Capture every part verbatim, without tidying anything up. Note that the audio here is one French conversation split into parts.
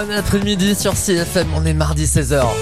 Bon après-midi sur C F M, on est mardi seize heures.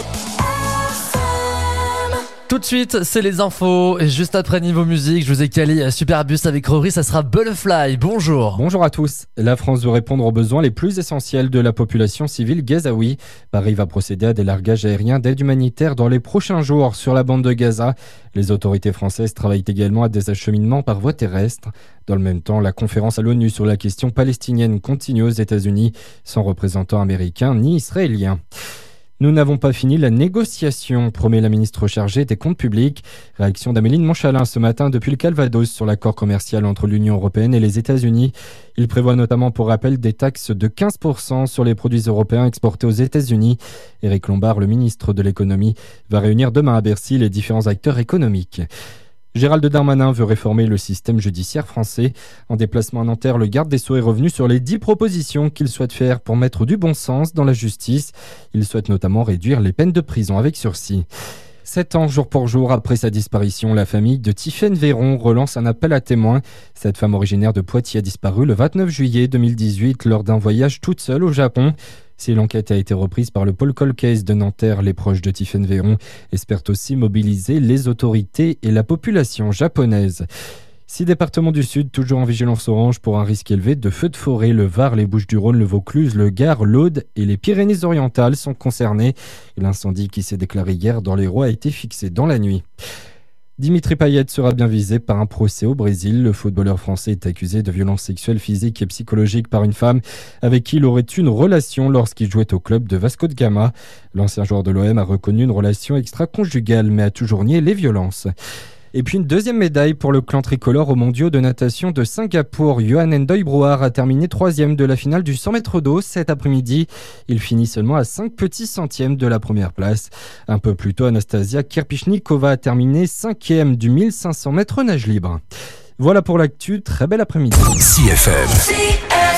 Tout de suite, c'est les infos. Et juste après niveau musique, je vous ai calé Superbus avec Rory, ça sera Butterfly. Bonjour. Bonjour à tous. La France veut répondre aux besoins les plus essentiels de la population civile gazaoui. Paris va procéder à des largages aériens d'aide humanitaire dans les prochains jours sur la bande de Gaza. Les autorités françaises travaillent également à des acheminements par voie terrestre. Dans le même temps, la conférence à l'ONU sur la question palestinienne continue aux États-Unis, sans représentant américain ni israélien. Nous n'avons pas fini la négociation, promet la ministre chargée des comptes publics. Réaction d'Amélie de Montchalin ce matin depuis le Calvados sur l'accord commercial entre l'Union européenne et les États-Unis. Il prévoit notamment pour rappel des taxes de quinze pour cent sur les produits européens exportés aux États-Unis. Éric Lombard, le ministre de l'économie, va réunir demain à Bercy les différents acteurs économiques. Gérald Darmanin veut réformer le système judiciaire français. En déplacement à Nanterre, le garde des Sceaux est revenu sur les dix propositions qu'il souhaite faire pour mettre du bon sens dans la justice. Il souhaite notamment réduire les peines de prison avec sursis. Sept ans jour pour jour après sa disparition, la famille de Tiffaine Véron relance un appel à témoins. Cette femme originaire de Poitiers a disparu le vingt-neuf juillet deux mille dix-huit lors d'un voyage toute seule au Japon. Si l'enquête a été reprise par le pôle Cold Case de Nanterre, les proches de Tiffaine Véron espèrent aussi mobiliser les autorités et la population japonaise. Six départements du Sud, toujours en vigilance orange pour un risque élevé de feux de forêt. Le Var, les Bouches-du-Rhône, le Vaucluse, le Gard, l'Aude et les Pyrénées-Orientales sont concernés. L'incendie qui s'est déclaré hier dans l'Hérault a été fixé dans la nuit. Dimitri Payet sera bien visé par un procès au Brésil. Le footballeur français est accusé de violences sexuelles physiques et psychologiques par une femme avec qui il aurait eu une relation lorsqu'il jouait au club de Vasco de Gama. L'ancien joueur de l'O M a reconnu une relation extra-conjugale mais a toujours nié les violences. Et puis une deuxième médaille pour le clan tricolore aux mondiaux de natation de Singapour. Yohan Ndoye Brouard a terminé troisième de la finale du cent mètres d'eau cet après-midi. Il finit seulement à cinq petits centièmes de la première place. Un peu plus tôt, Anastasia Kirpichnikova a terminé cinquième du mille cinq cents mètres nage libre. Voilà pour l'actu, très bel après-midi. C F M. C F M.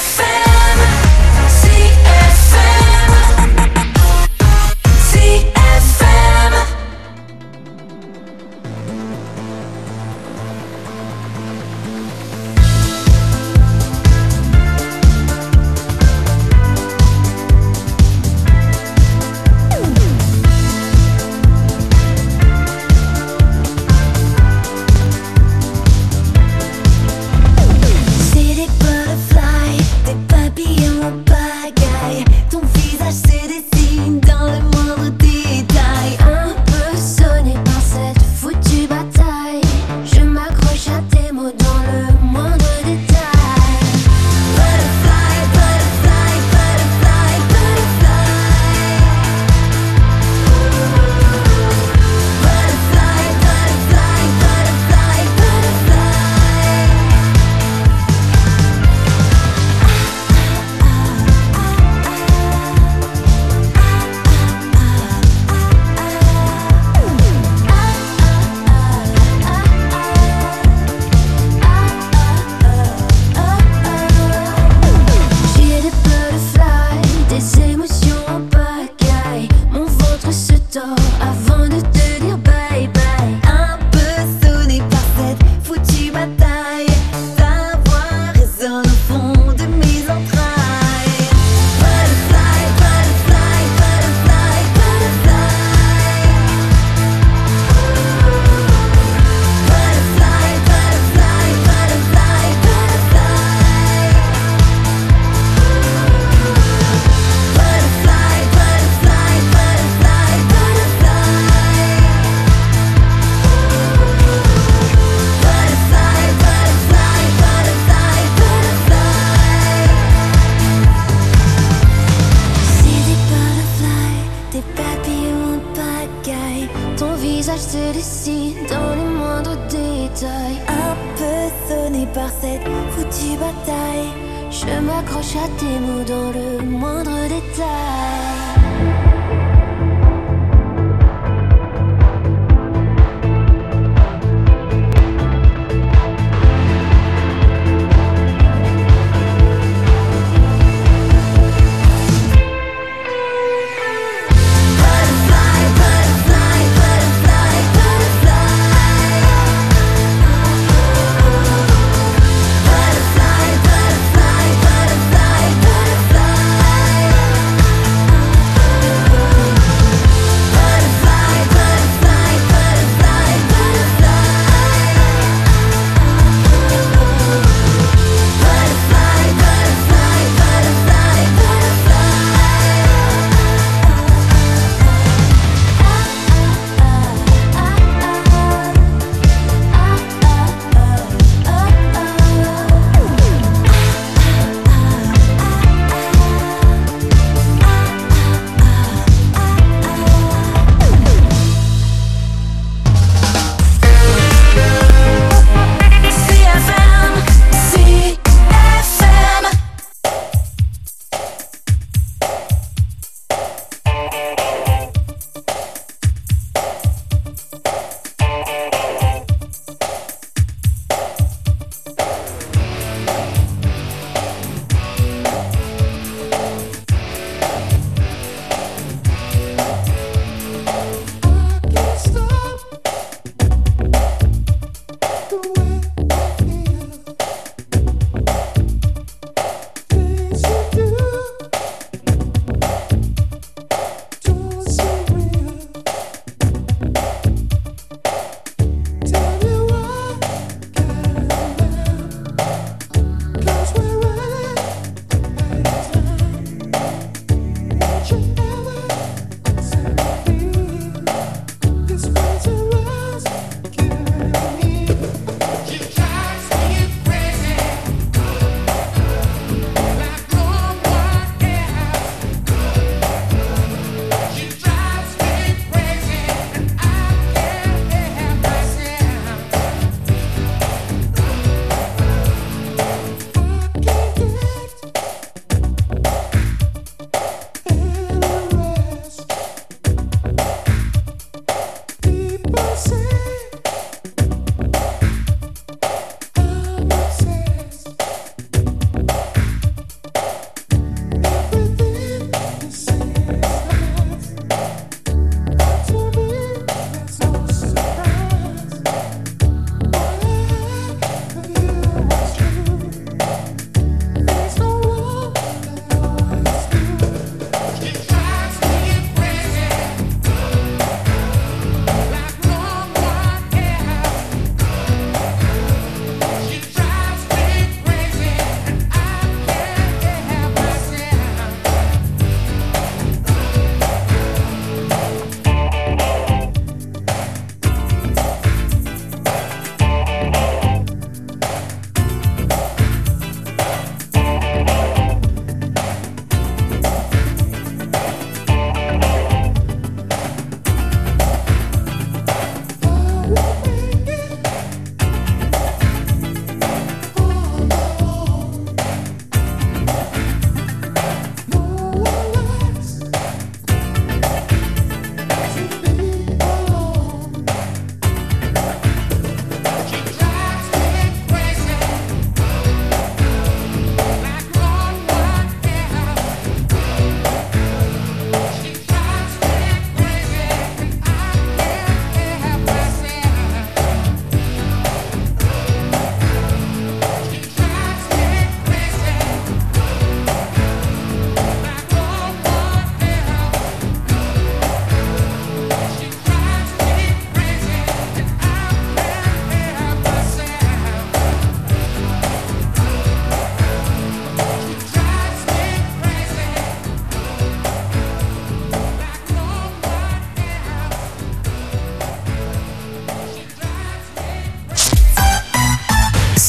se dessine dans les moindres détails. Un peu sonné par cette foutue bataille, je m'accroche à tes mots dans le moindre détail.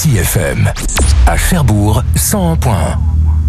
Fancy F M. À Cherbourg, cent un point un.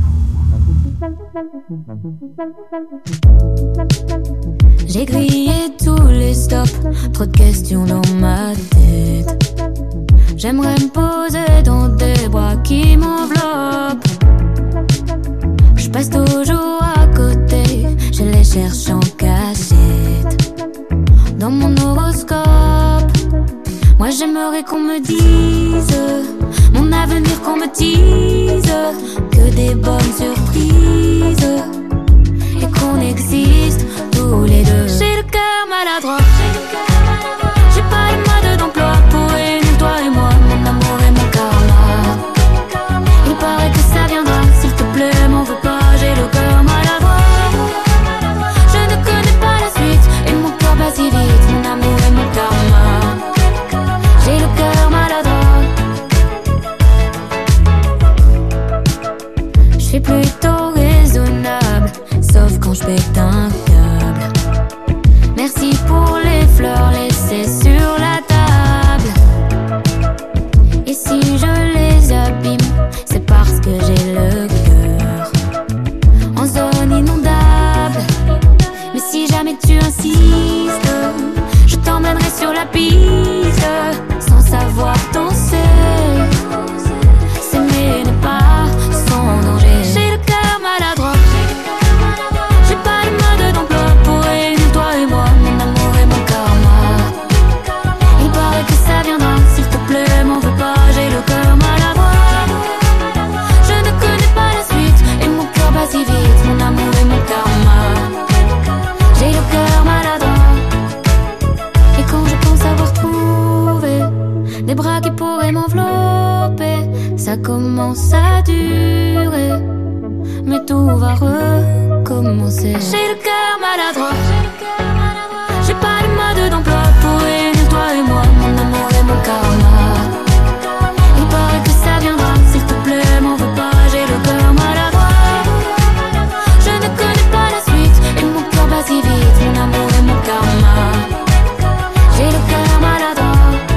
J'ai grillé tous les stops, trop de questions dans ma tête. J'aimerais me poser dans des bras qui m'enveloppent. Je passe toujours à côté, je les cherche en cachette. Dans mon horoscope, moi j'aimerais qu'on me dise mon avenir, qu'on me dise que des bonnes surprises et qu'on existe tous les deux. J'ai le cœur maladroit, j'ai pas le mode d'emploi pour réunir toi et moi, mon amour et mon karma. Il paraît que ça viendra, s'il te plaît m'en veux pas, j'ai le cœur maladroit. Je ne connais pas la suite et mon cœur bat si vite, mon amour et mon karma. J'ai le cœur maladroit. Je suis plutôt raisonnable, sauf quand je pète un câble. Merci pour les fleurs laissées sur la table. Et si je les abîme, c'est parce que j'ai le cœur en zone inondable. Mais si jamais tu insistes, je t'emmènerai sur la piste, sans savoir danser. S'aimer n'est pas sans danger. J'ai le cœur maladroit, j'ai pas le mode d'emploi pour réunir toi et moi, mon amour et mon karma. Il paraît que ça viendra, s'il te plaît m'en veux pas, j'ai le cœur maladroit. Je ne connais pas la suite et mon cœur bat si vite, mon amour et mon karma. J'ai le cœur maladroit. Et quand je pense avoir trouvé des bras qui pourraient m'envelopper, ça commence à durer, mais tout va recommencer. J'ai le cœur maladroit, j'ai pas le mode d'emploi pour réunir toi et moi, mon amour et mon karma. Il paraît que ça viendra, s'il te plaît m'en veux pas, j'ai le cœur maladroit. Je ne connais pas la suite et mon cœur bat si vite, mon amour et mon karma. J'ai le cœur maladroit.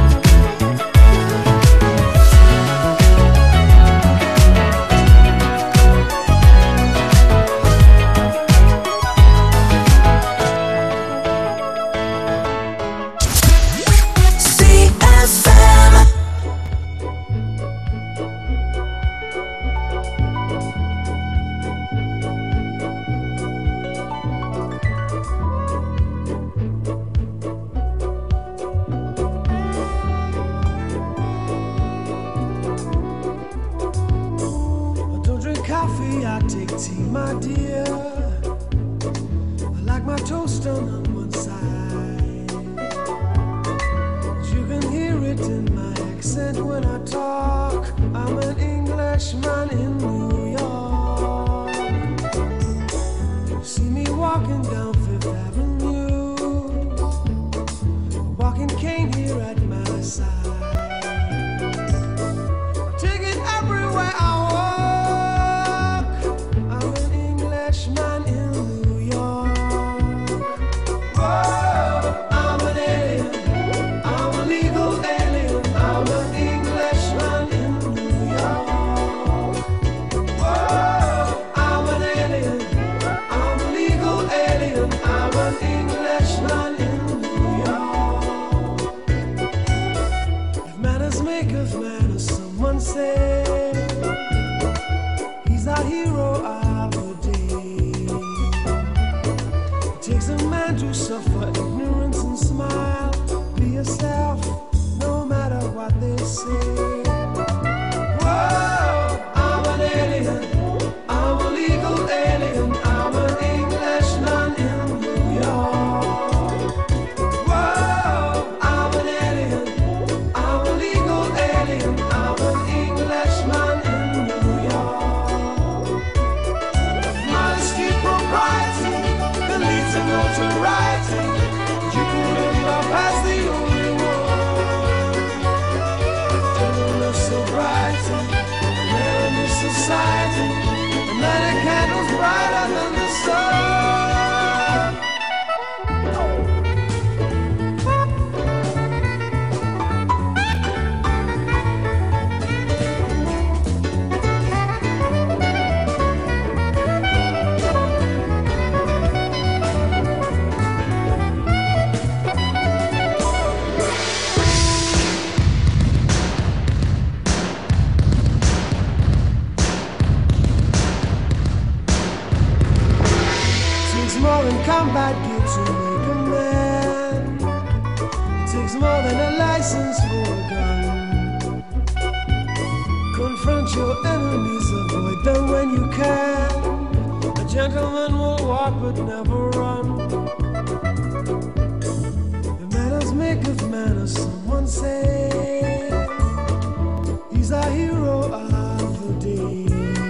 I take tea, my dear. I like my toast on one side. You can hear it in my accent when I talk. I'm an Englishman in New York. You see me walking down Fifth Avenue, walking cane here at my side. Take it everywhere I walk. Man in New York. Whoa, I'm an alien, I'm a legal alien, I'm an Englishman in New York. Whoa, I'm an alien, I'm a legal alien, I'm an Englishman in New York. If manners make of manners, someone say he's our hero of the day. Takes a man to suffer ignorance and smile. Be yourself, no matter what they say. Whoa, I'm an alien, I'm a legal alien, I'm an Englishman in New York. Whoa, I'm an alien, I'm a legal alien, I'm an Englishman in New York. Modesty, propriety, the leads to notoriety. You couldn't love as the only one. your enemies, avoid them when you can. A gentleman will walk but never run. The manners make of manners, someone say. He's a hero of the day.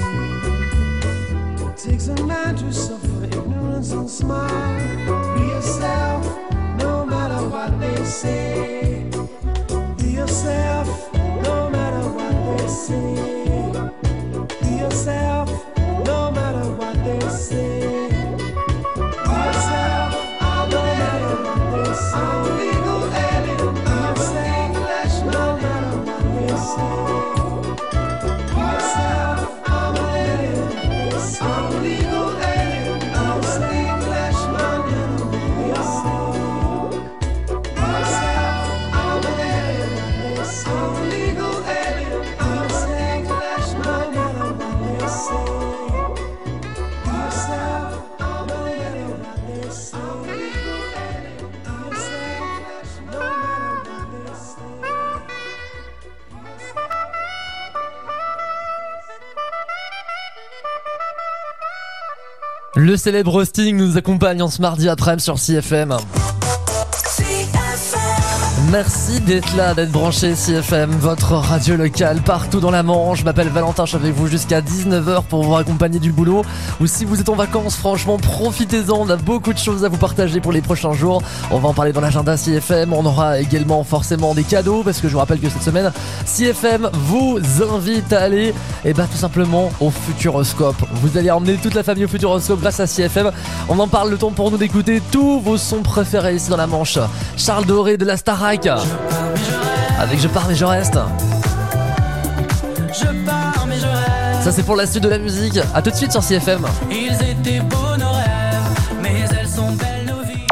It takes a man to suffer ignorance and smile. Be yourself, no matter what they say. Be yourself, no matter what they say. Be yourself, no matter what they say. Be yourself, no matter what they say. I'm a legal alien, I'm a English, no matter what they say. Be yourself, I'm an alien, I'm a legal alien, I'm a English, no matter what they say. Be yourself, I'm an alien, I'm a legal alien, I'm a English, no matter what they say. Be yourself, I'm an alien, I'm a legal alien, I'm a English, no matter what they say. Le célèbre Sting nous accompagne en ce mardi après-midi sur C F M. Merci d'être là, d'être branché C F M, votre radio locale partout dans la Manche. Je m'appelle Valentin, je suis avec vous jusqu'à dix-neuf heures pour vous accompagner du boulot. Ou si vous êtes en vacances, franchement, profitez-en. On a beaucoup de choses à vous partager pour les prochains jours. On va en parler dans l'agenda C F M. On aura également forcément des cadeaux parce que je vous rappelle que cette semaine, C F M vous invite à aller et bah, tout simplement au Futuroscope. Vous allez emmener toute la famille au Futuroscope grâce à C F M. On en parle, le temps pour nous d'écouter tous vos sons préférés ici dans la Manche. Charles Doré de la Starac. Avec Je pars mais je reste. Je pars mais je reste. Ça c'est pour la suite de la musique. A tout de suite sur C F M. Ils étaient beaux nos rêves, mais elles sont belles nos vies.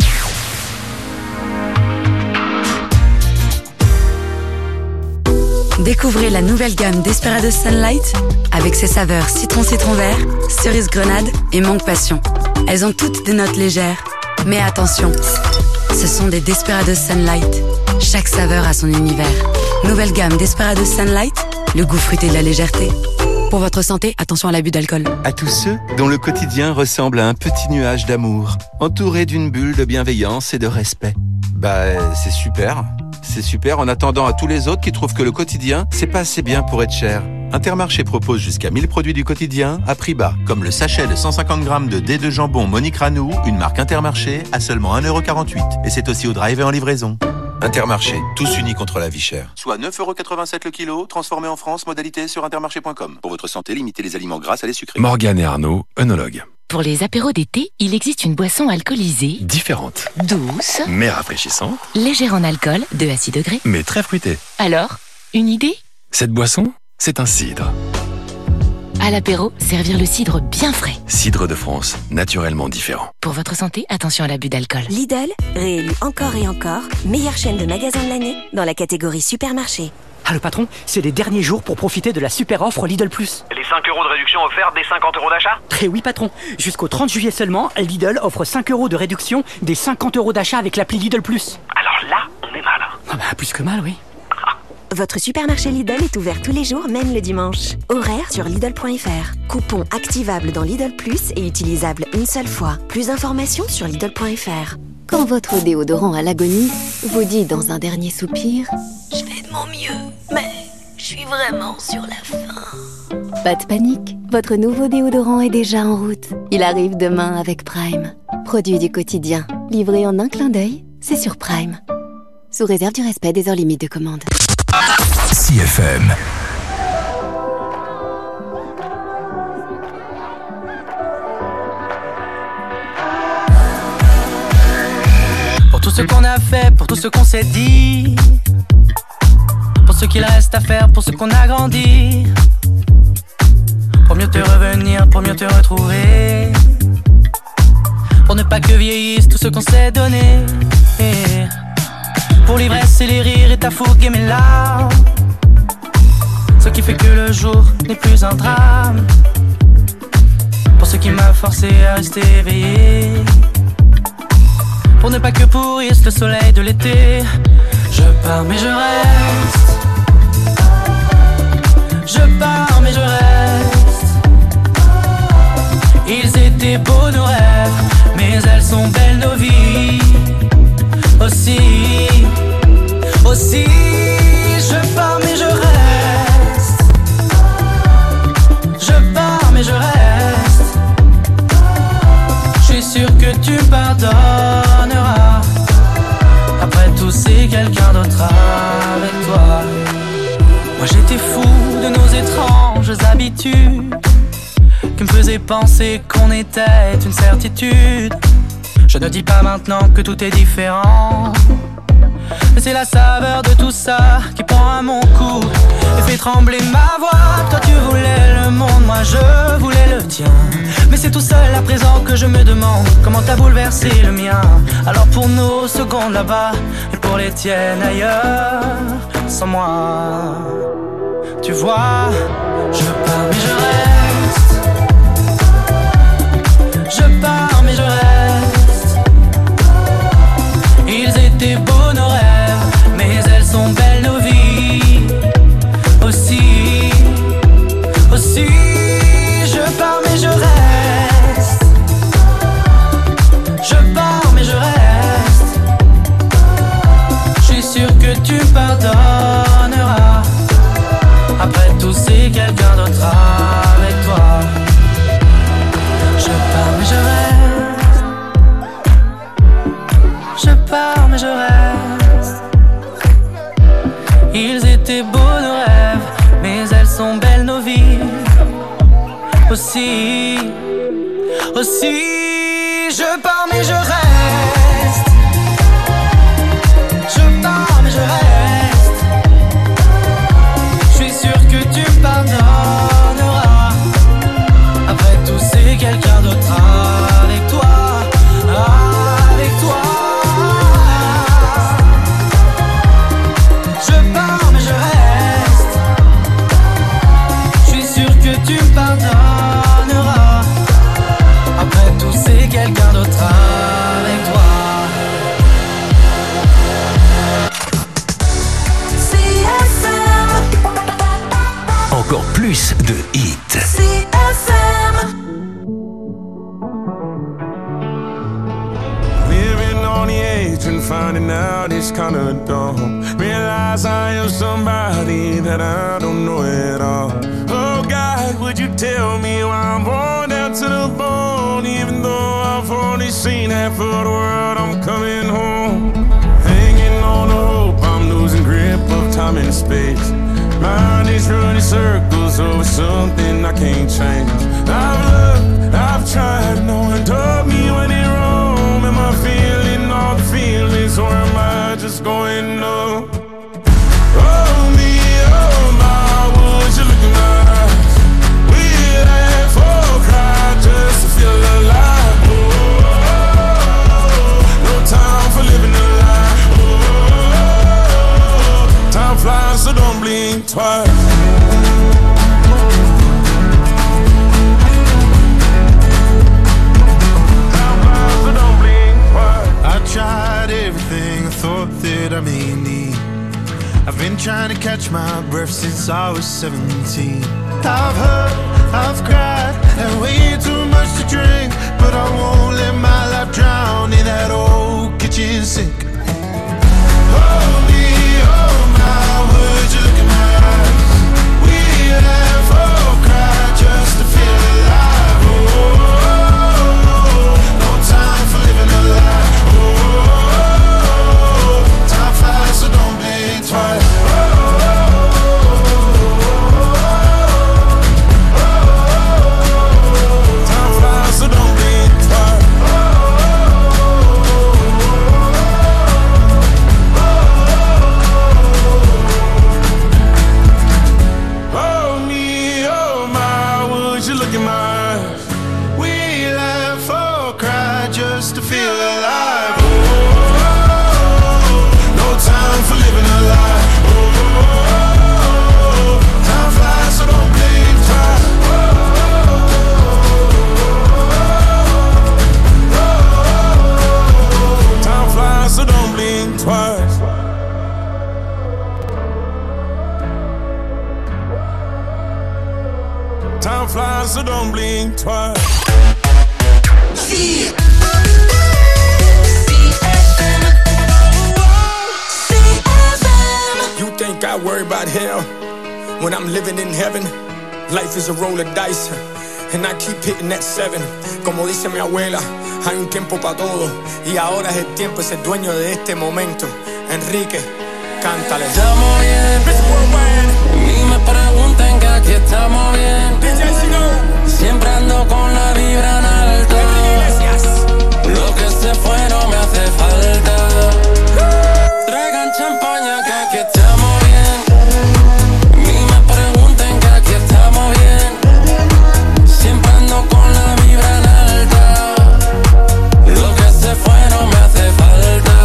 Découvrez la nouvelle gamme Desperados Sunlight avec ses saveurs citron citron vert, cerise grenade et mangue passion. Elles ont toutes des notes légères, mais attention, ce sont des Desperados Sunlight. Chaque saveur a son univers. Nouvelle gamme Desperados Sunlight, le goût fruité de la légèreté. Pour votre santé, attention à l'abus d'alcool. À tous ceux dont le quotidien ressemble à un petit nuage d'amour, entouré d'une bulle de bienveillance et de respect. Bah, c'est super. C'est super en attendant à tous les autres qui trouvent que le quotidien, c'est pas assez bien pour être cher. Intermarché propose jusqu'à mille produits du quotidien à prix bas, comme le sachet de cent cinquante grammes de dés de jambon Monique Ranou, une marque Intermarché, à seulement un euro quarante-huit. Et c'est aussi au drive et en livraison. Intermarché, tous unis contre la vie chère. Soit neuf euros quatre-vingt-sept le kilo, transformé en France, modalité sur intermarché point com. Pour votre santé, limitez les aliments gras à les sucrés. Morgane et Arnaud, œnologues. Pour les apéros d'été, il existe une boisson alcoolisée, Différentes, douce, mais rafraîchissantes, légère en alcool, deux à six degrés. mais très fruitées. Alors, une idée? Cette boisson, c'est un cidre. À l'apéro, servir le cidre bien frais. Cidre de France, naturellement différent. Pour votre santé, attention à l'abus d'alcool. Lidl, réélu encore et encore, meilleure chaîne de magasins de l'année dans la catégorie supermarché. Ah le patron, c'est les derniers jours pour profiter de la super offre Lidl Plus. Les cinq euros de réduction offerts des cinquante euros d'achat? Très oui patron, jusqu'au trente juillet seulement, Lidl offre cinq euros de réduction des cinquante euros d'achat avec l'appli Lidl Plus. Alors là, on est mal. Ah bah plus que mal oui. Votre supermarché Lidl est ouvert tous les jours, même le dimanche. Horaire sur Lidl point F R. Coupon activable dans Lidl Plus et utilisable une seule fois. Plus d'informations sur Lidl point F R. Quand votre déodorant à l'agonie vous dit dans un dernier soupir « Je fais de mon mieux, mais je suis vraiment sur la fin ». Pas de panique, votre nouveau déodorant est déjà en route. Il arrive demain avec Prime. Produit du quotidien, livré en un clin d'œil, c'est sur Prime. Sous réserve du respect des heures limites de commande. C F M. Pour tout ce qu'on a fait, pour tout ce qu'on s'est dit, pour ce qu'il reste à faire, pour ce qu'on a grandi, pour mieux te revenir, pour mieux te retrouver, pour ne pas que vieillisse tout ce qu'on s'est donné, et pour l'ivresse et les rires et ta fougue et mes larmes, ce qui fait que le jour n'est plus un drame, pour ce qui m'a forcé à rester éveillé, pour ne pas que pourrisse le soleil de l'été. Je pars mais je reste, je pars mais je reste. Moi j'étais fou de nos étranges habitudes qui me faisaient penser qu'on était une certitude. Je ne dis pas maintenant que tout est différent, mais c'est la saveur de tout ça qui prend à mon cou et fait trembler ma voix. Toi tu voulais le monde, moi je voulais le tien, mais c'est tout seul à présent que je me demande comment t'as bouleversé le mien. Alors pour nos secondes là-bas et pour les tiennes ailleurs, sans moi, tu vois, je pars mais je reste. Je pars mais je reste. Ils étaient beaux nos rêves, mais elles sont belles nos vies. Aussi, aussi, je pars mais je reste. Je pars mais je reste. Je suis sûr que tu pardonneras. Après tout c'est quelqu'un d'autre avec toi. Je pars mais je reste. Je pars mais je reste. Ils étaient beaux nos rêves, mais elles sont belles nos vies. Aussi, aussi, je pars mais je reste. Je pars mais je reste. Je suis sûr que tu pardonneras. Après tout c'est quelqu'un d'autre avec toi, avec toi. Je pars mais je reste. Je suis sûr que tu pardonneras. Après tout c'est quelqu'un d'autre avec toi. Encore plus de hits. C F M. Living on the edge and finding out it's kinda dumb. Realize I am somebody that I don't know at all. Oh God, would you tell me why I'm worn down to the bone? Even though I've only seen half of the world, I'm coming home. Hanging on the hope, I'm losing grip of time and space. Mind is running circles over something I can't change. I've looked, I've tried, no one told me when it wrong. Am I feeling all the feelings, or am I just going numb? Oh me, oh my, would you look in my eyes? We'd laugh or cry just to feel alive. Oh, no time for living a lie. Oh, time flies, so don't blink twice. I tried everything I thought that I may need. I've been trying to catch my breath since I was seventeen. I've hurt, I've cried, had way too much to drink, but I won't let my life drown in that old kitchen sink. Oh me, oh my, would you look in my eyes? We laugh or cry just to feel alive. Oh, no time for living a lie. So don't blink twice. Oh, oh, oh, oh, time flies, so don't blink twice. Oh, oh, me, oh my, would you look in my eyes? We laugh or cry just to feel alive. Time for living a lie. Oh, oh, oh, time flies, so don't blink twice. Oh, oh, oh, time flies, so don't blink twice. Time flies, so don't blink twice. See. Think I worry about hell when I'm living in heaven. Life is a roll of dice and I keep hitting that seven. Como dice mi abuela, hay un tiempo para todo y ahora es el tiempo, es el dueño de este momento. Enrique, cántale. Tell me, yeah, this worldwide. Me aquí estamos bien. Siempre ando con la vibra en alto. Lo que se fue no me hace falta. Traigan champaña que aquí estamos bien. Ni me pregunten que aquí estamos bien. Siempre ando con la vibra en alta. Lo que se fue no me hace falta.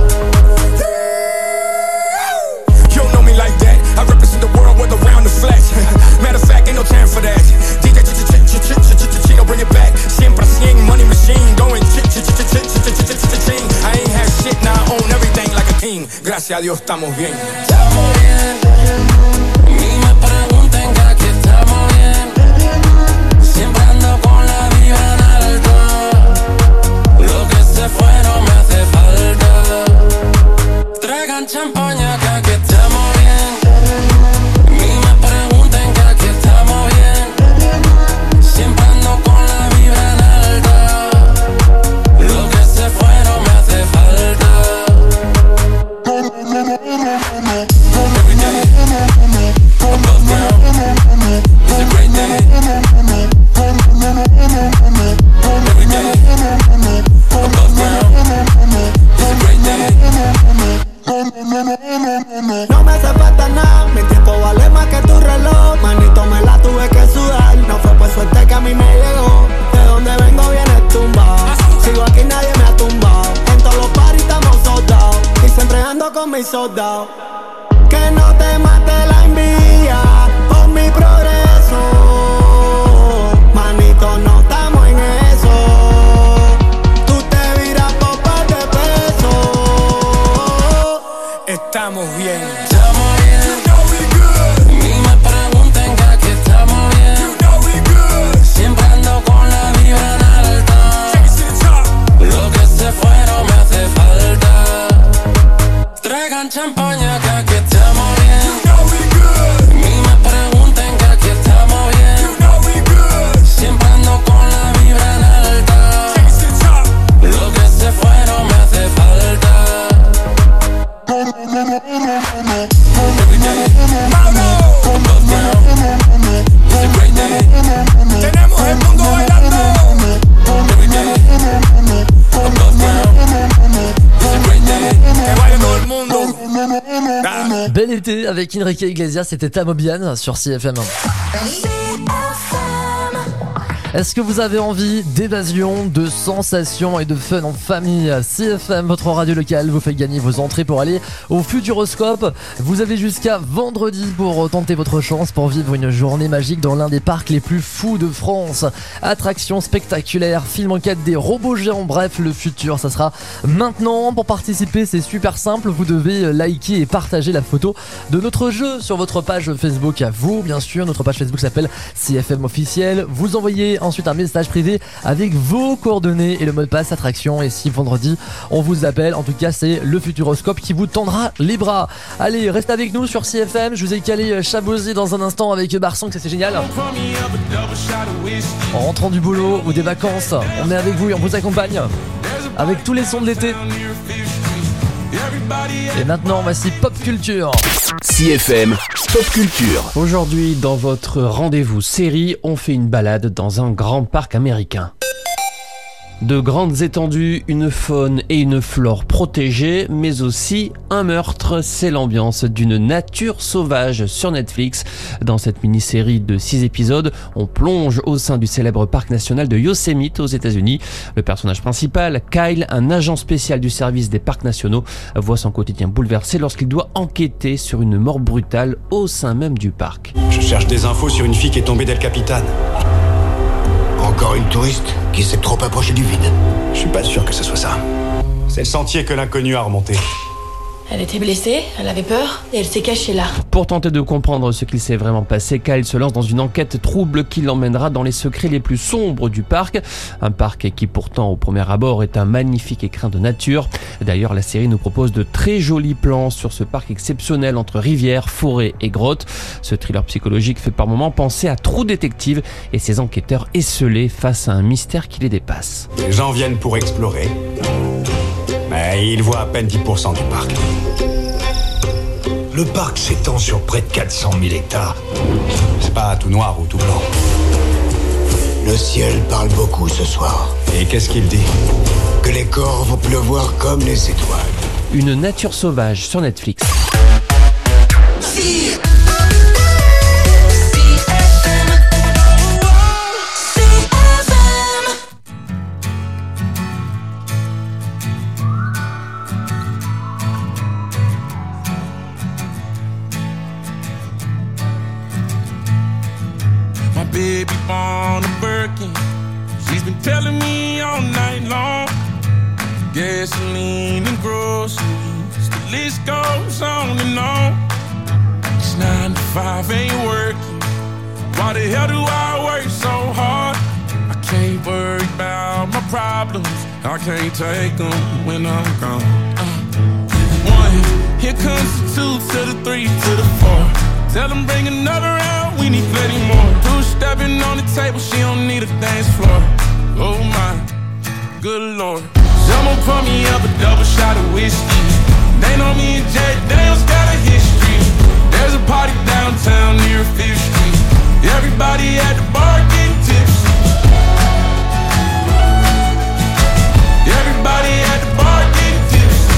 You don't know me like that. I represent the world with around the flesh. Matter of fact, ain't no time for that. D J Chino, bring it back. Siempre cien, money machine, going ch-ch-ch-ch-ch-ch-ch-ch-ch-ch-ch-ch-ch-ch. I ain't had shit, now I own everything like a king. Gracias a Dios estamos bien. Estamos bien. Ni me pregunten que aquí estamos bien. Siempre ando con la vibra en alto. Lo que se fue no me hace falta. Traigan champaña que aquí estamos bien. Ni me pregunten que aquí estamos bien. Siempre ando con la vibra en alta. Lo que se fue no me hace falta. Every day, above ground, it's a great day. Every day, above ground, it's a great day. No me hace falta nada, mi tiempo vale más que tu reloj. Manito, me la tuve que sudar, no fue por suerte que a mí me llegó. De donde vengo viene tumbado, sigo aquí nadie me ha tumbado. En todos los paris estamos soldados, y siempre ando con mis soldados. Que no te mate la envidia por mi progreso. Manito, no estamos en eso. Tú te viras por par de pesos. Estamos bien. Estamos bien. You know we good. Ni me pregunten que aquí estamos bien. You know we good. Siempre ando con la vibra en alta. Lo que se fue no me hace falta. Traigan champaña que aquí estamos bien. You know we good. Ni me pregunten que aquí estamos bien. You know we good. Siempre ando con la vibra en alta. Lo que se fue no me hace falta. Every day, above ground, it's a great day. Tenemos el mundo bailando. Every day, above ground, it's a great day. Que baile todo el mundo. Bel été avec Enrique Iglesias, c'était Tamobian sur C F M. Est-ce que vous avez envie d'évasion, de sensations et de fun en famille? C F M, votre radio locale, vous fait gagner vos entrées pour aller au Futuroscope. Vous avez jusqu'à vendredi pour tenter votre chance pour vivre une journée magique dans l'un des parcs les plus fous de France. Attractions spectaculaires, films en quatre D, robots géants, bref, le futur, ça sera maintenant. Pour participer, c'est super simple, vous devez liker et partager la photo de notre jeu sur votre page Facebook à vous, bien sûr. Notre page Facebook s'appelle C F M officiel. Vous envoyez ensuite un message privé avec vos coordonnées et le mot de passe attraction, et si vendredi on vous appelle, en tout cas c'est le Futuroscope qui vous tendra les bras. Allez, reste avec nous sur C F M, je vous ai calé Chabozy dans un instant avec Barson, que c'est génial. En rentrant du boulot ou des vacances, on est avec vous et on vous accompagne avec tous les sons de l'été. Et maintenant, voici Pop Culture. C F M Pop Culture. Aujourd'hui, dans votre rendez-vous série, on fait une balade dans un grand parc américain. De grandes étendues, une faune et une flore protégées, mais aussi un meurtre. C'est l'ambiance d'une nature sauvage sur Netflix. Dans cette mini-série de six épisodes, on plonge au sein du célèbre parc national de Yosemite aux États-Unis. Le personnage principal, Kyle, un agent spécial du service des parcs nationaux, voit son quotidien bouleversé lorsqu'il doit enquêter sur une mort brutale au sein même du parc. Je cherche des infos sur une fille qui est tombée d'El Capitan. Encore une touriste qui s'est trop approchée du vide. Je suis pas sûr que ce soit ça. C'est le sentier que l'inconnu a remonté. Elle était blessée, elle avait peur et elle s'est cachée là. Pour tenter de comprendre ce qu'il s'est vraiment passé, Kyle se lance dans une enquête trouble qui l'emmènera dans les secrets les plus sombres du parc. Un parc qui pourtant au premier abord est un magnifique écrin de nature. D'ailleurs, la série nous propose de très jolis plans sur ce parc exceptionnel entre rivières, forêts et grottes. Ce thriller psychologique fait par moments penser à True Detective et ses enquêteurs esselés face à un mystère qui les dépasse. Les gens viennent pour explorer, mais ils voient à peine dix pour cent du parc. Le parc s'étend sur près de quatre cent mille hectares. C'est pas tout noir ou tout blanc. Le ciel parle beaucoup ce soir. Et qu'est-ce qu'il dit? Que les corps vont pleuvoir comme les étoiles. Une nature sauvage sur Netflix. Si. Baby born a Birkin. She's been telling me all night long. Gasoline and groceries, the list goes on and on. It's nine to five, ain't working. Why the hell do I work so hard? I can't worry about my problems. I can't take them when I'm gone. Uh, one, here comes the two to the three to the four. Tell them bring another round, we need plenty more. Two stepping on the table, she don't need a dance floor. Oh my, good lord. Someone pour me up a double shot of whiskey. They know me and Jay Daniels got a history. There's a party downtown near Fifth Street. Everybody at the bar getting tipsy. Everybody at the bar getting tipsy.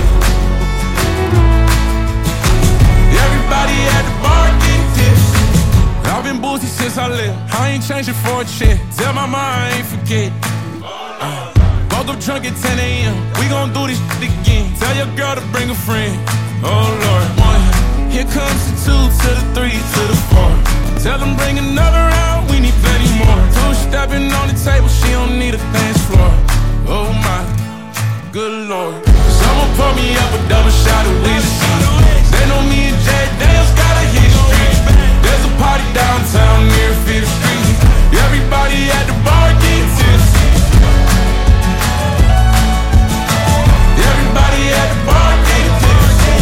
Everybody at the bar getting tipsy. I've been boozy since I left. I ain't changing for a check. Tell my mom I ain't forget. Uh, woke up drunk at ten a.m. We gon' do this shit again. Tell your girl to bring a friend. Oh Lord. One, here comes the two to the three to the four. Tell them bring another round. We need plenty more. Two stepping on the table. She don't need a dance floor. Oh my, good lord. Someone pour me up a double shot of whiskey. They know me and Jay Daniels got a history. There's a party downtown near Fifth Street. Everybody at the bar getting tipsy. Everybody at the bar getting tipsy.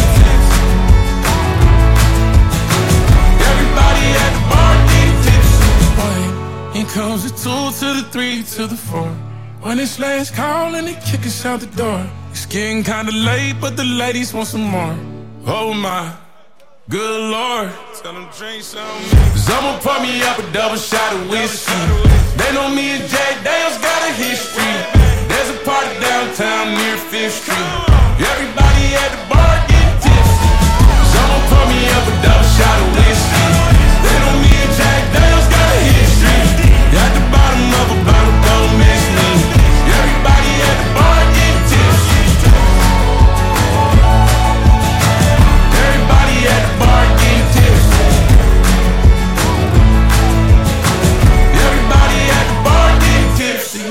Everybody at the bar getting tipsy. One, here comes the two to the three to the four. When it's last call and they kick us out the door. It's getting kinda late, but the ladies want some more. Oh my, good lord. Tell them drink some. Someone pour me up a double shot of whiskey. They know me and Jay Daniels got a history. There's a party downtown near Fifth Street. Everybody at the bar getting tipsy. Someone pour me up a double shot of whiskey. They know me and Jay Daniels got a history. At the bottom of a bottle, don't miss me. Everybody at the bar getting tipsy. Everybody at the bar getting tipsy. Everybody at the bar getting tipsy.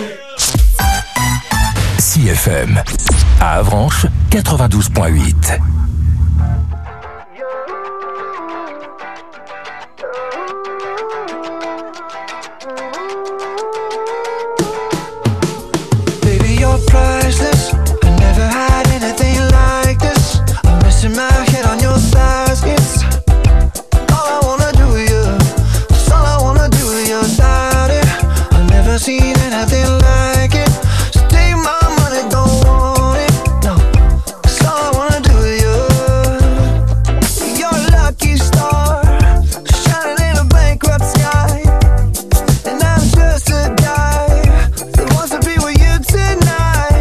C F M à Avranches quatre-vingt-douze point huit. Priceless. I never had anything like this. I'm missing my head on your thighs. It's all I wanna do, yeah. It's all I wanna do, yeah, daddy. I've never seen anything like it. So take my money, don't want it. No, it's all I wanna do, yeah. You're a lucky star, shining in a bankrupt sky. And I'm just a guy that wants to be with you tonight.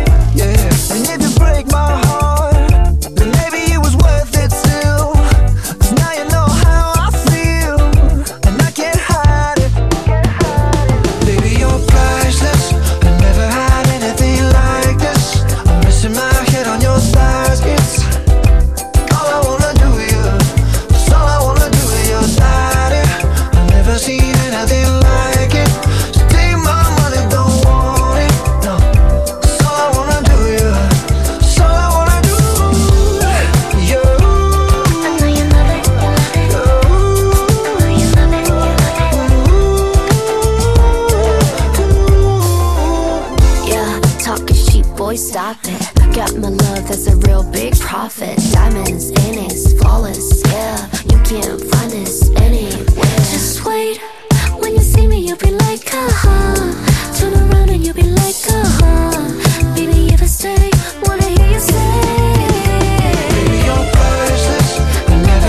Stop it. I got my love, that's a real big profit. Diamonds in it, flawless, yeah. You can't find this anywhere. Just wait, when you see me, you'll be like, uh-huh. Turn around and you'll be like, uh-huh. Baby, if I stay, wanna hear you say, baby, you're priceless. I never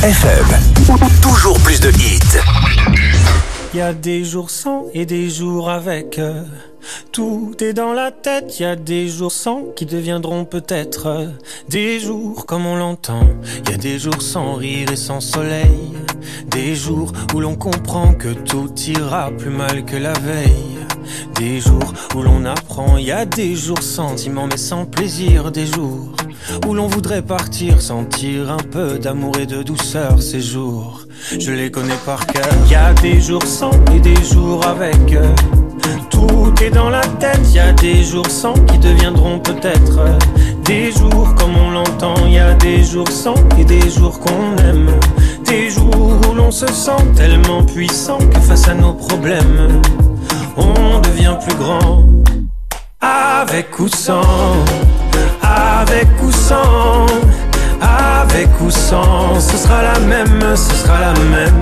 F M. Toujours plus de hits. Y a des jours sans et des jours avec. euh, Tout est dans la tête. Y a des jours sans qui deviendront peut-être euh, des jours comme on l'entend. Y a des jours sans rire et sans soleil. Des jours où l'on comprend que tout ira plus mal que la veille. Des jours où l'on apprend. Y a des jours sentiments mais sans plaisir. Des jours où l'on voudrait partir, sentir un peu d'amour et de douceur. Ces jours, je les connais par cœur. Y a des jours sans et des jours avec. euh, Tout est dans la tête. Y a des jours sans qui deviendront peut-être euh, des jours comme on l'entend. Y a des jours sans et des jours qu'on aime. Des jours où l'on se sent tellement puissant que face à nos problèmes, on devient plus grand. Avec ou sans, avec ou sans, avec ou sans, ce sera la même, ce sera la même.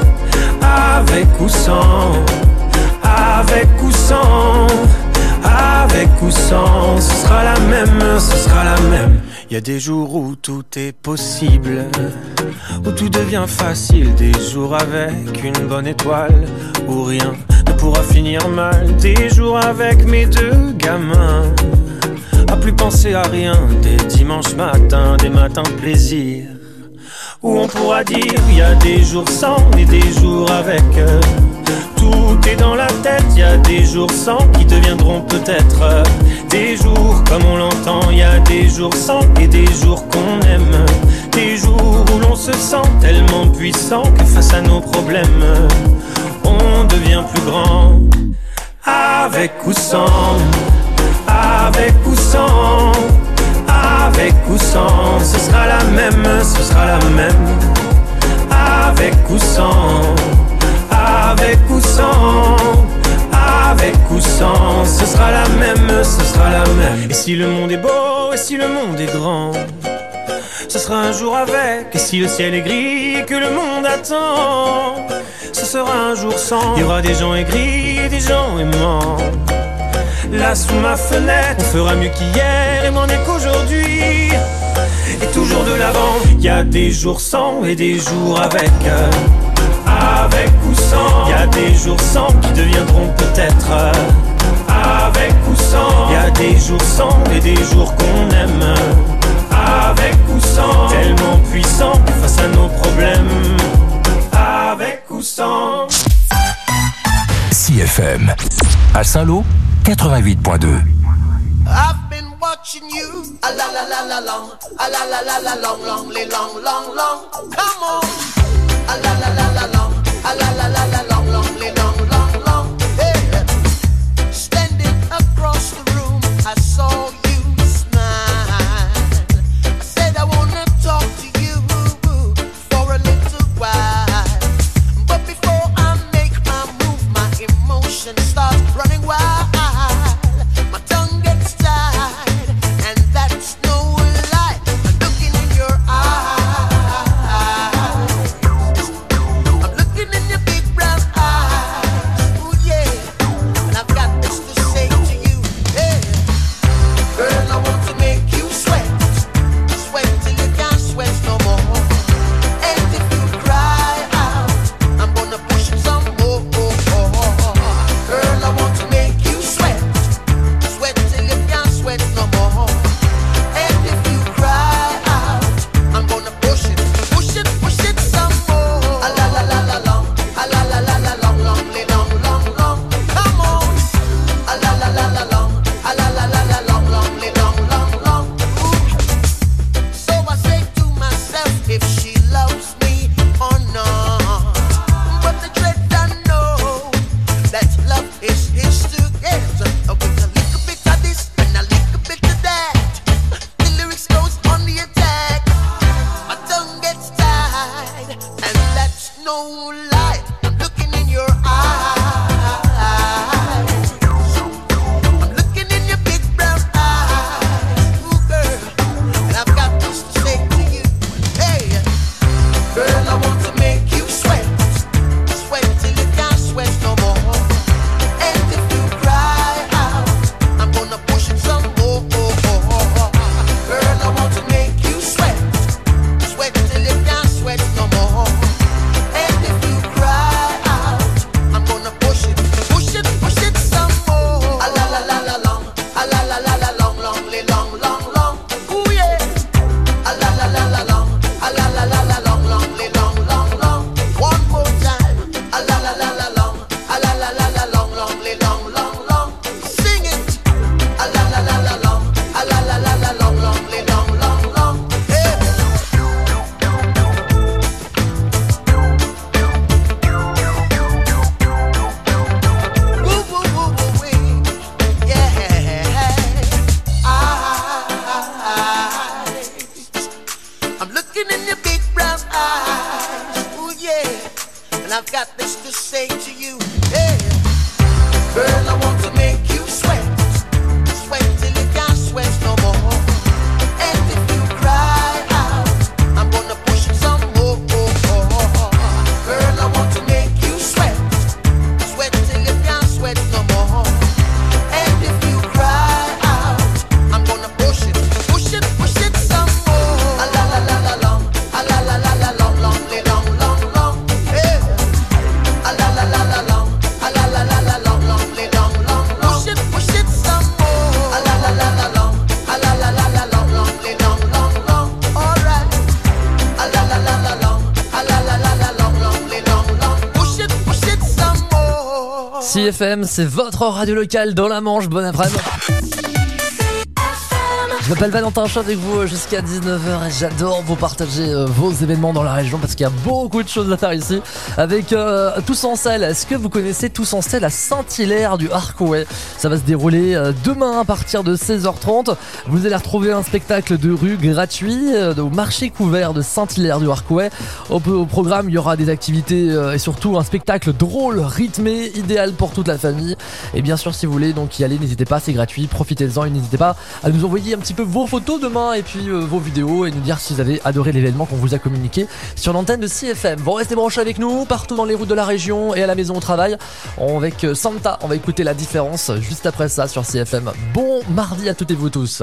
Avec ou sans, avec ou sans, avec ou sans, ce sera la même, ce sera la même. Y a des jours où tout est possible, où tout devient facile. Des jours avec une bonne étoile, où rien ne pourra finir mal. Des jours avec mes deux gamins, à plus penser à rien. Des dimanches matins, des matins de plaisir, où on pourra dire y a des jours sans et des jours avec. euh, Tout est dans la tête. Y a des jours sans qui deviendront peut-être euh, des jours comme on l'entend. Y a des jours sans et des jours qu'on aime. Des jours où l'on se sent tellement puissant que face à nos problèmes, on devient plus grand. Avec ou sans, avec ou sans, avec ou sans, ce sera la même, ce sera la même. Avec ou sans, avec ou sans, avec ou sans, ce sera la même, ce sera la même. Et si le monde est beau, et si le monde est grand, ce sera un jour avec. Et si le ciel est gris et que le monde attend, ce sera un jour sans. Il y aura des gens aigris et des gens aimants. Là sous ma fenêtre, on fera mieux qu'hier et moins bien qu'aujourd'hui. Et toujours de l'avant. Y a des jours sans et des jours avec. euh, Avec ou sans. Y a des jours sans qui deviendront peut-être euh, avec ou sans. Y a des jours sans et des jours qu'on aime. Avec ou sans, tellement puissant que face à nos problèmes. Avec ou sans. C F M. À Saint-Lô, quatre-vingt-huit point deux. I've been watching you, a la la la la long, a la la la la long, long, les long, long, long. Come on, a la la la la long, a la la la la long, long, les long, long, long. Hey, standing across the room, I saw you smile. I said I wanna talk to you for a little while, but before I make my move, my emotions start running wild. Brown got this to say to you. Hey, girl, I want to make you sweat, sweat till you can't sweat no more. And if you cry out, I'm gonna push it some more. Girl, I want to make you sweat, sweat till you can't sweat no more. And if you cry out, I'm gonna push it, push it, push it some more. A la la la la long, a la la la la long, long, long, long, long. Hey, a la la la la long, a la la la la long, long, long, long, long. Push it, push it some more. A la la la la long, a la la la la long, long, long, long, long. Alright. A la la la la long, a la la la la long, long, long, long. Push it, push it some more. C F M, c'est votre radio locale dans la Manche. Bon après-midi. Je m'appelle Valentin, je suis avec vous jusqu'à dix-neuf heures et j'adore vous partager euh, vos événements dans la région parce qu'il y a beaucoup de choses à faire ici avec euh, Tous en Selle. Est-ce que vous connaissez Tous en Selle à Saint-Hilaire du Harcouët? Ça va se dérouler euh, demain à partir de seize heures trente. Vous allez retrouver un spectacle de rue gratuit euh, au marché couvert de Saint-Hilaire du Harcouët. Au, au programme, il y aura des activités euh, et surtout un spectacle drôle, rythmé, idéal pour toute la famille. Et bien sûr, si vous voulez donc y aller, n'hésitez pas, c'est gratuit, profitez-en et n'hésitez pas à nous envoyer un petit peu vos photos demain et puis euh, vos vidéos et nous dire si vous avez adoré l'événement qu'on vous a communiqué sur l'antenne de C F M. Bon, restez branchés avec nous partout dans les routes de la région et à la maison au travail. On, avec Santa, on va écouter la différence juste après ça sur C F M. Bon mardi à toutes et vous tous.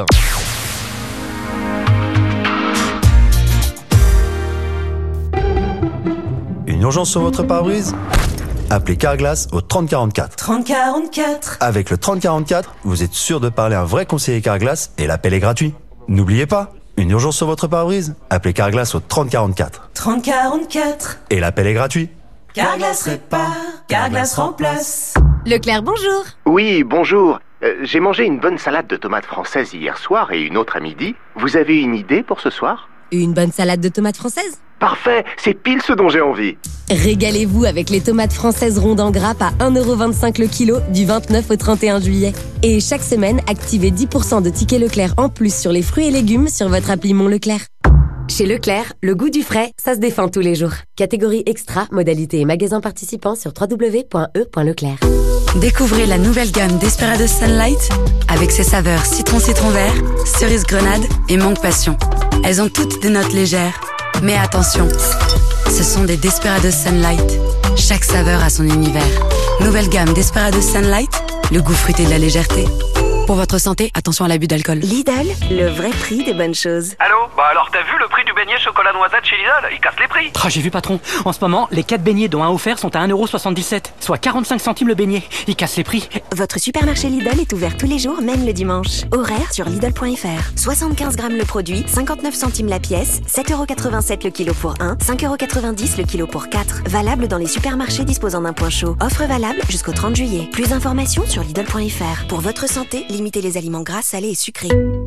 Une urgence sur votre pare-brise? Appelez Carglass au trente quarante-quatre. trente quarante-quatre. Avec le trente quarante-quatre, vous êtes sûr de parler à un vrai conseiller Carglass et l'appel est gratuit. N'oubliez pas, une urgence sur votre pare-brise? Appelez Carglass au trente quarante-quatre. trente quarante-quatre. Et l'appel est gratuit. Carglass répare, Carglass remplace. Leclerc, bonjour. Oui, bonjour. Euh, j'ai mangé une bonne salade de tomates françaises hier soir et une autre à midi. Vous avez une idée pour ce soir? Une bonne salade de tomates françaises? Parfait, c'est pile ce dont j'ai envie. Régalez-vous avec les tomates françaises rondes en grappe à un euro vingt-cinq le kilo du vingt-neuf au trente et un juillet. Et chaque semaine, activez dix pour cent de tickets Leclerc en plus sur les fruits et légumes sur votre appli Mon Leclerc. Chez Leclerc, le goût du frais, ça se défend tous les jours. Catégorie extra, modalités et magasins participants sur w w w point e point leclerc. Découvrez la nouvelle gamme Desperados Sunlight avec ses saveurs citron-citron vert, cerise grenade et mangue passion. Elles ont toutes des notes légères. Mais attention, ce sont des Desperados Sunlight. Chaque saveur a son univers. Nouvelle gamme Desperados Sunlight, le goût fruité de la légèreté. Pour votre santé, attention à l'abus d'alcool. Lidl, le vrai prix des bonnes choses. Allô? Bah alors t'as vu le prix du beignet chocolat noisette chez Lidl? Il casse les prix. Ah, j'ai vu patron. En ce moment, les quatre beignets dont un offert sont à un euro soixante-dix-sept, soit quarante-cinq centimes le beignet. Il casse les prix. Votre supermarché Lidl est ouvert tous les jours, même le dimanche. Horaire sur Lidl point F R. soixante-quinze grammes le produit, cinquante-neuf centimes la pièce, sept euros quatre-vingt-sept le kilo pour un, cinq euros quatre-vingt-dix le kilo pour quatre. Valable dans les supermarchés disposant d'un point chaud. Offre valable jusqu'au trente juillet. Plus d'informations sur Lidl point F R. Pour votre santé, limitez les aliments gras, salés et sucrés.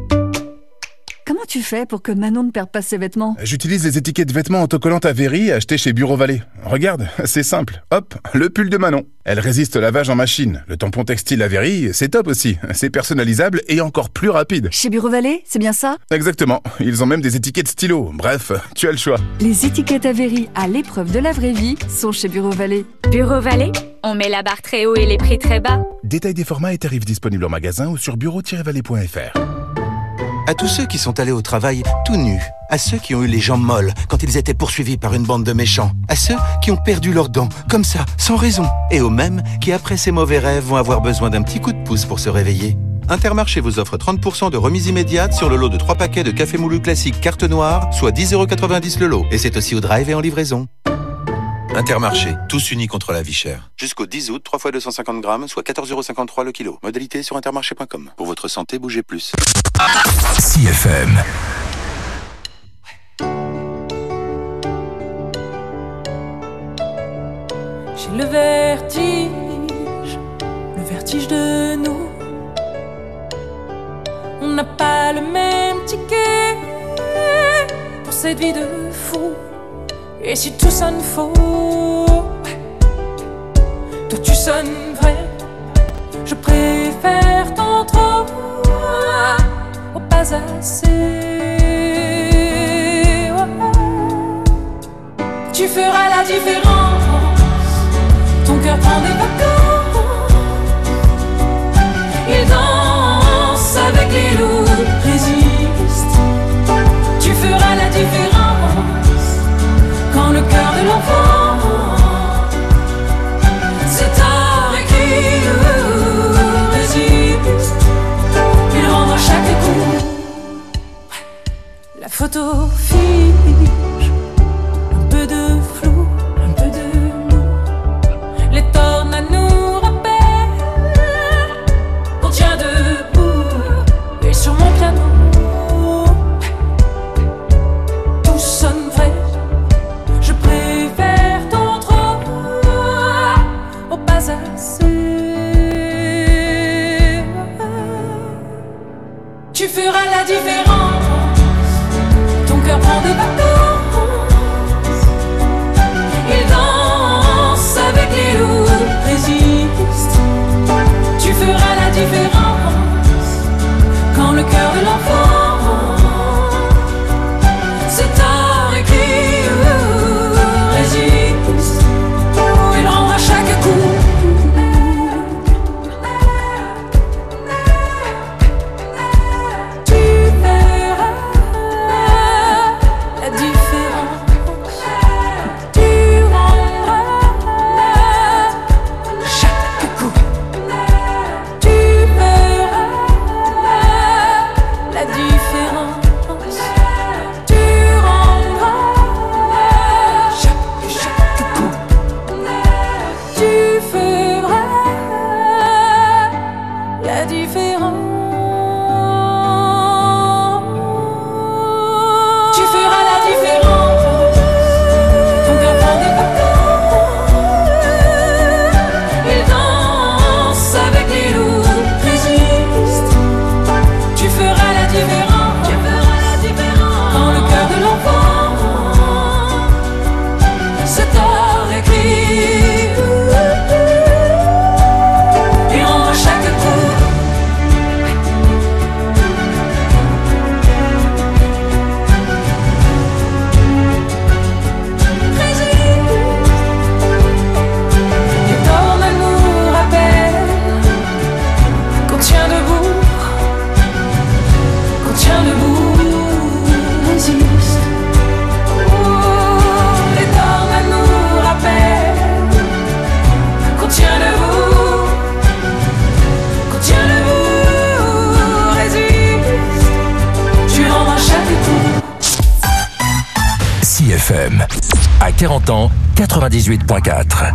Comment tu fais pour que Manon ne perde pas ses vêtements? J'utilise les étiquettes vêtements autocollantes Avery achetées chez Bureau Vallée. Regarde, c'est simple. Hop, le pull de Manon. Elle résiste au lavage en machine. Le tampon textile Avery, c'est top aussi. C'est personnalisable et encore plus rapide. Chez Bureau Vallée, c'est bien ça? Exactement. Ils ont même des étiquettes stylo. Bref, tu as le choix. Les étiquettes Avery à l'épreuve de la vraie vie sont chez Bureau Vallée. Bureau Vallée, on met la barre très haut et les prix très bas. Détail des formats et tarifs disponibles en magasin ou sur bureau tiret vallée point F R. À tous ceux qui sont allés au travail tout nus, à ceux qui ont eu les jambes molles quand ils étaient poursuivis par une bande de méchants, à ceux qui ont perdu leurs dents, comme ça, sans raison, et aux mêmes qui, après ces mauvais rêves, vont avoir besoin d'un petit coup de pouce pour se réveiller. Intermarché vous offre trente pour cent de remise immédiate sur le lot de trois paquets de café moulu classique carte noire, soit dix euros quatre-vingt-dix le lot, et c'est aussi au drive et en livraison. Intermarché, tous unis contre la vie chère. Jusqu'au dix août, trois fois deux cent cinquante grammes, soit quatorze euros cinquante-trois le kilo. Modalité sur intermarché point com. Pour votre santé, bougez plus. C F M. J'ai le vertige, le vertige de nous. On n'a pas le même ticket pour cette vie de fou. Et si tout sonne faux, toi tu sonnes vrai. Je préfère tant trop au pas assez. Ouais. Tu feras la différence cœur prend des vacances. Il danse avec les loups, résiste. Tu feras la différence quand le cœur de l'enfant c'est tard et qui résiste. Il rendra chaque coup. La photo fige, un peu de flou, un peu de nous. Les tornades nous rappellent qu'on tient debout. Et sur mon piano tout sonne vrai. Je préfère ton trop au pas assez. Tu feras la différence. Ton cœur prend des vacances. Il danse avec les loups, résiste. Tu feras la différence quand le cœur de l'enfant c'est tard et qui résiste. Il rendra chaque coup. F M. À quarante ans, quatre-vingt-dix-huit virgule quatre.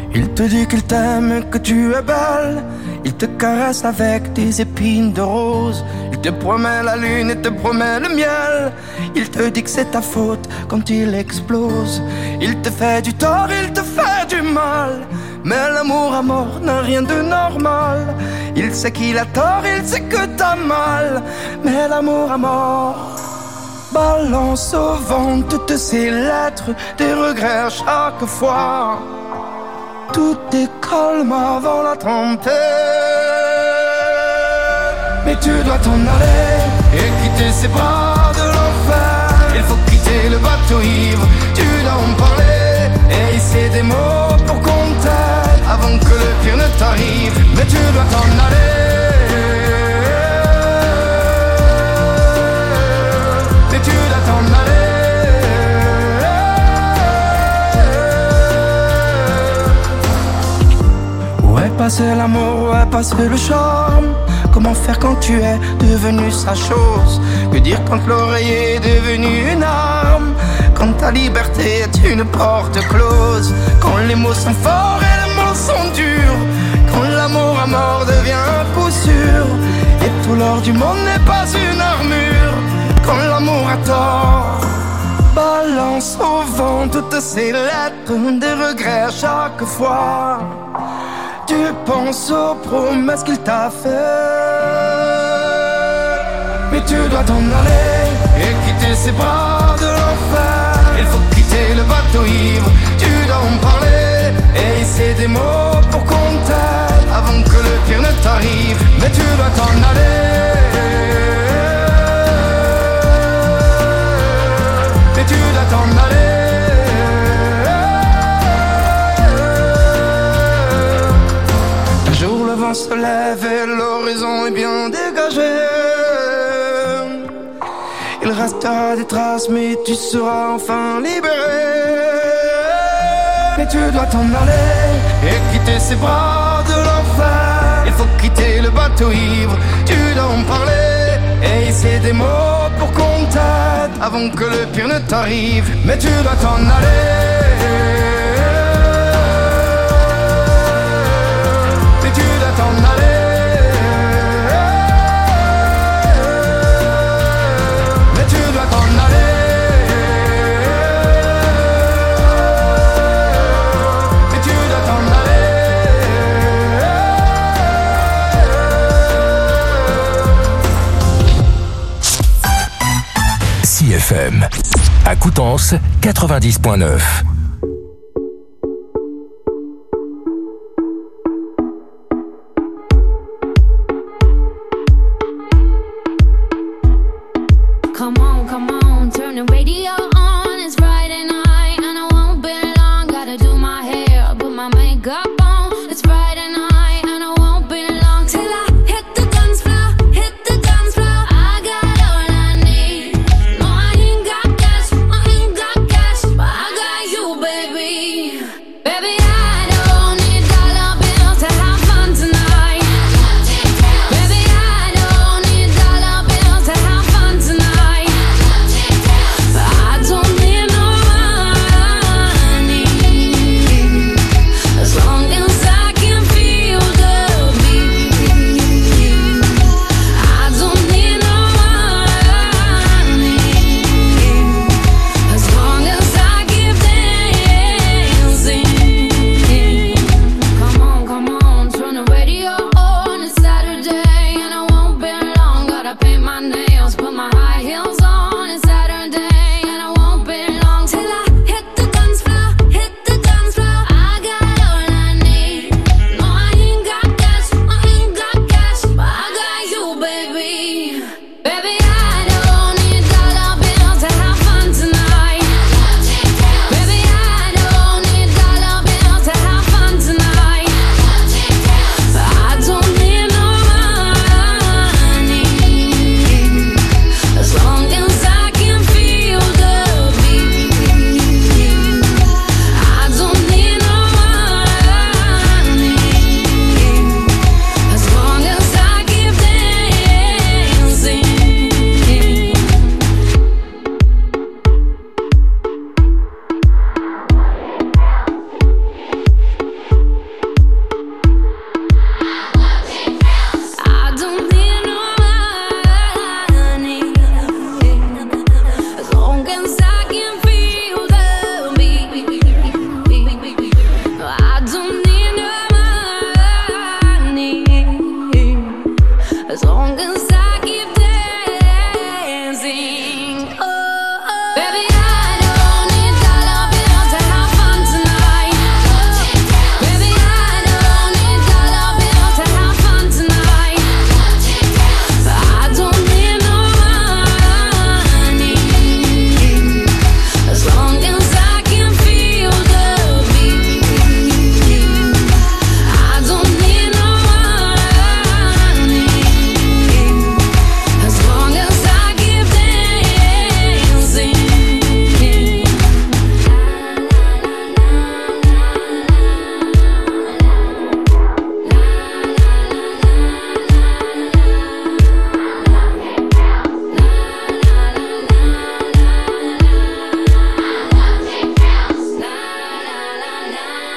Il te dit qu'il t'aime et que tu es belle. Il te caresse avec des épines de rose. Il te promet la lune et te promet le miel. Il te dit que c'est ta faute quand il explose. Il te fait du tort, il te fait du mal. Mais l'amour à mort n'a rien de normal. Il sait qu'il a tort, il sait que t'as mal. Mais l'amour à mort balance au vent toutes ces lettres, des regrets à chaque fois. Tout est calme avant la tempête. Mais tu dois t'en aller et quitter ces bras de l'enfer. Il faut quitter le bateau ivre, tu dois en parler et hisser des mots pour qu'on t'aide avant que le pire ne t'arrive. Mais tu dois t'en aller. Mais tu dois t'en aller. Où est passé l'amour, où est passé le charme? Comment faire quand tu es devenu sa chose? Que dire quand l'oreiller est devenu une arme? Quand ta liberté est une porte close? Quand les mots sont forts et les mots sont durs? Quand l'amour à mort devient un coup sûr? Et tout l'or du monde n'est pas une armure? Quand l'amour a tort, balance au vent toutes ces lettres, des regrets à chaque fois. Tu penses aux promesses qu'il t'a fait. Mais tu dois t'en aller et quitter ces bras de l'enfer. Il faut quitter le bateau ivre, tu dois en parler et hisser des mots pour qu'on t'aide avant que le pire ne t'arrive. Mais tu dois t'en aller. Mais tu dois t'en aller. Un jour le vent se lève et l'horizon est bien dégagé. Il restera des traces mais tu seras enfin libéré. Mais tu dois t'en aller et quitter ces bras de l'enfer. Il faut quitter le bateau ivre, tu dois en parler et hisser des mots pour qu'on t'aide avant que le pire ne t'arrive. Mais tu dois t'en aller. Mais tu dois t'en aller. Mais tu dois t'en aller. Mais tu dois t'en aller. C F M à Coutances quatre-vingt-dix point neuf.